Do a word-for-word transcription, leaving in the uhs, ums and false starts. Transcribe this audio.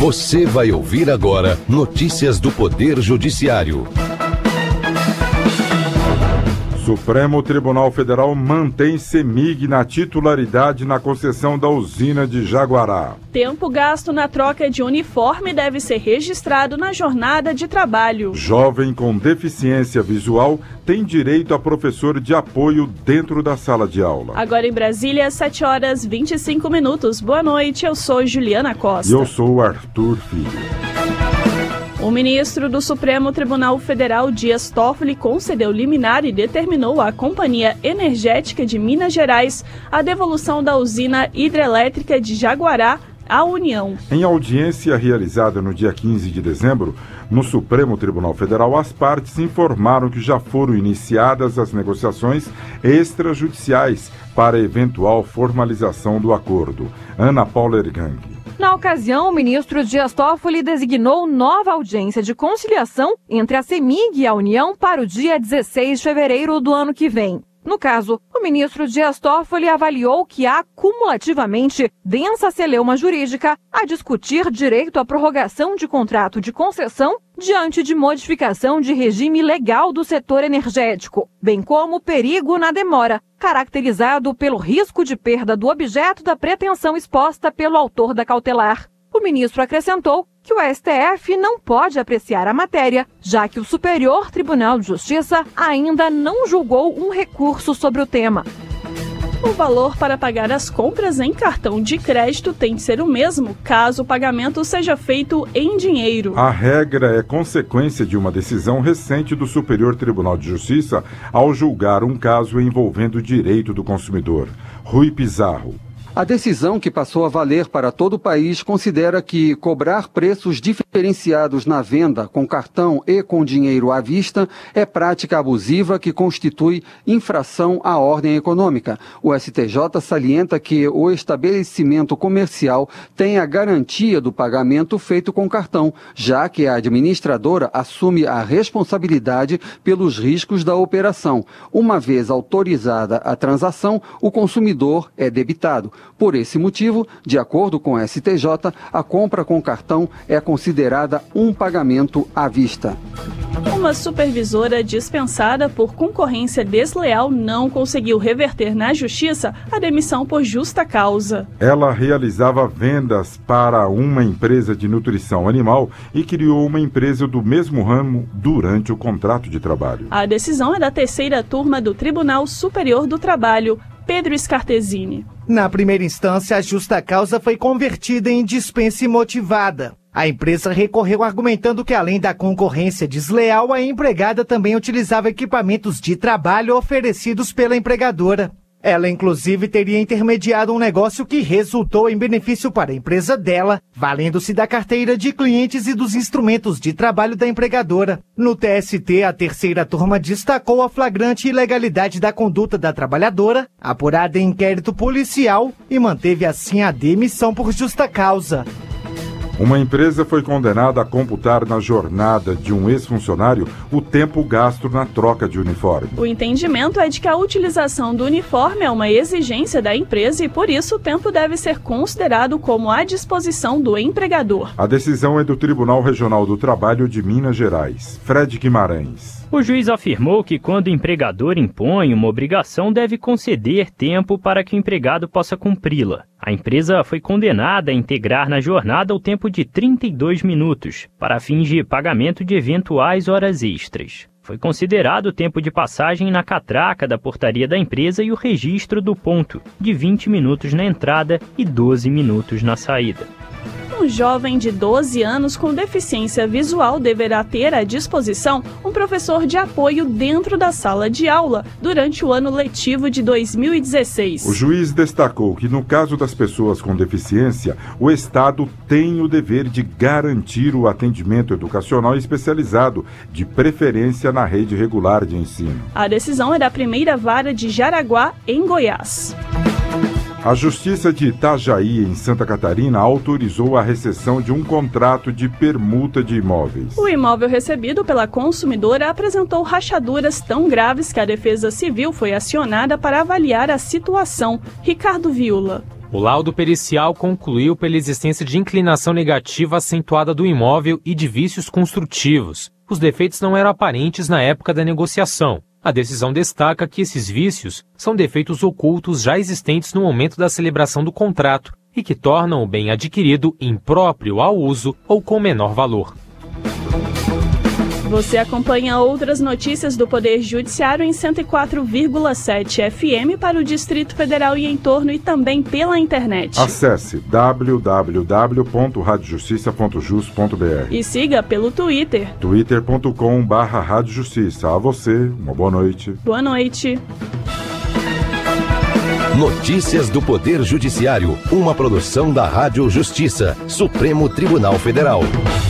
Você vai ouvir agora notícias do Poder Judiciário. Supremo Tribunal Federal mantém CEMIG na titularidade na concessão da usina de Jaguará. Tempo gasto na troca de uniforme deve ser registrado na jornada de trabalho. Jovem com deficiência visual tem direito a professor de apoio dentro da sala de aula. Agora em Brasília, sete horas e vinte e cinco minutos. Boa noite, eu sou Juliana Costa. E eu sou o Arthur Filho. O ministro do Supremo Tribunal Federal, Dias Toffoli, concedeu liminar e determinou à Companhia Energética de Minas Gerais a devolução da usina hidrelétrica de Jaguará à União. Em audiência realizada no dia quinze de dezembro, no Supremo Tribunal Federal, as partes informaram que já foram iniciadas as negociações extrajudiciais para eventual formalização do acordo. Ana Paula Ergang. Na ocasião, o ministro Dias Toffoli designou nova audiência de conciliação entre a CEMIG e a União para o dia dezesseis de fevereiro do ano que vem. No caso, o ministro Dias Toffoli avaliou que há cumulativamente densa celeuma jurídica a discutir direito à prorrogação de contrato de concessão diante de modificação de regime legal do setor energético, bem como perigo na demora, caracterizado pelo risco de perda do objeto da pretensão exposta pelo autor da cautelar. O ministro acrescentou que o S T F não pode apreciar a matéria, já que o Superior Tribunal de Justiça ainda não julgou um recurso sobre o tema. O valor para pagar as compras em cartão de crédito tem de ser o mesmo, caso o pagamento seja feito em dinheiro. A regra é consequência de uma decisão recente do Superior Tribunal de Justiça ao julgar um caso envolvendo o direito do consumidor. Rui Pizarro. A decisão, que passou a valer para todo o país, considera que cobrar preços diferenciados na venda com cartão e com dinheiro à vista é prática abusiva que constitui infração à ordem econômica. O S T J salienta que o estabelecimento comercial tem a garantia do pagamento feito com cartão, já que a administradora assume a responsabilidade pelos riscos da operação. Uma vez autorizada a transação, o consumidor é debitado. Por esse motivo, de acordo com o S T J, a compra com cartão é considerada um pagamento à vista. Uma supervisora dispensada por concorrência desleal não conseguiu reverter na justiça a demissão por justa causa. Ela realizava vendas para uma empresa de nutrição animal e criou uma empresa do mesmo ramo durante o contrato de trabalho. A decisão é da terceira turma do Tribunal Superior do Trabalho, Pedro Scartesini. Na primeira instância, a justa causa foi convertida em dispensa imotivada. A empresa recorreu argumentando que, além da concorrência desleal, a empregada também utilizava equipamentos de trabalho oferecidos pela empregadora. Ela, inclusive, teria intermediado um negócio que resultou em benefício para a empresa dela, valendo-se da carteira de clientes e dos instrumentos de trabalho da empregadora. No T S T, a terceira turma destacou a flagrante ilegalidade da conduta da trabalhadora, apurada em inquérito policial, e manteve assim a demissão por justa causa. Uma empresa foi condenada a computar na jornada de um ex-funcionário o tempo gasto na troca de uniforme. O entendimento é de que a utilização do uniforme é uma exigência da empresa e, por isso, o tempo deve ser considerado como à disposição do empregador. A decisão é do Tribunal Regional do Trabalho de Minas Gerais. Fred Guimarães. O juiz afirmou que quando o empregador impõe uma obrigação, deve conceder tempo para que o empregado possa cumpri-la. A empresa foi condenada a integrar na jornada o tempo de trinta e dois minutos, para fins de pagamento de eventuais horas extras. Foi considerado o tempo de passagem na catraca da portaria da empresa e o registro do ponto, de vinte minutos na entrada e doze minutos na saída. Um jovem de doze anos com deficiência visual deverá ter à disposição um professor de apoio dentro da sala de aula durante o ano letivo de dois mil e dezesseis. O juiz destacou que, no caso das pessoas com deficiência, o Estado tem o dever de garantir o atendimento educacional especializado, de preferência na rede regular de ensino. A decisão é da primeira vara de Jaraguá, em Goiás. A Justiça de Itajaí, em Santa Catarina, autorizou a recessão de um contrato de permuta de imóveis. O imóvel recebido pela consumidora apresentou rachaduras tão graves que a Defesa Civil foi acionada para avaliar a situação. Ricardo Viula. O laudo pericial concluiu pela existência de inclinação negativa acentuada do imóvel e de vícios construtivos. Os defeitos não eram aparentes na época da negociação. A decisão destaca que esses vícios são defeitos ocultos já existentes no momento da celebração do contrato e que tornam o bem adquirido impróprio ao uso ou com menor valor. Você acompanha outras notícias do Poder Judiciário em cento e quatro vírgula sete F M para o Distrito Federal e entorno e também pela internet. Acesse w w w ponto rádio justiça ponto jus ponto b r e siga pelo Twitter. twitter ponto com barra rádio justiça. A você, uma boa noite. Boa noite. Notícias do Poder Judiciário, uma produção da Rádio Justiça, Supremo Tribunal Federal.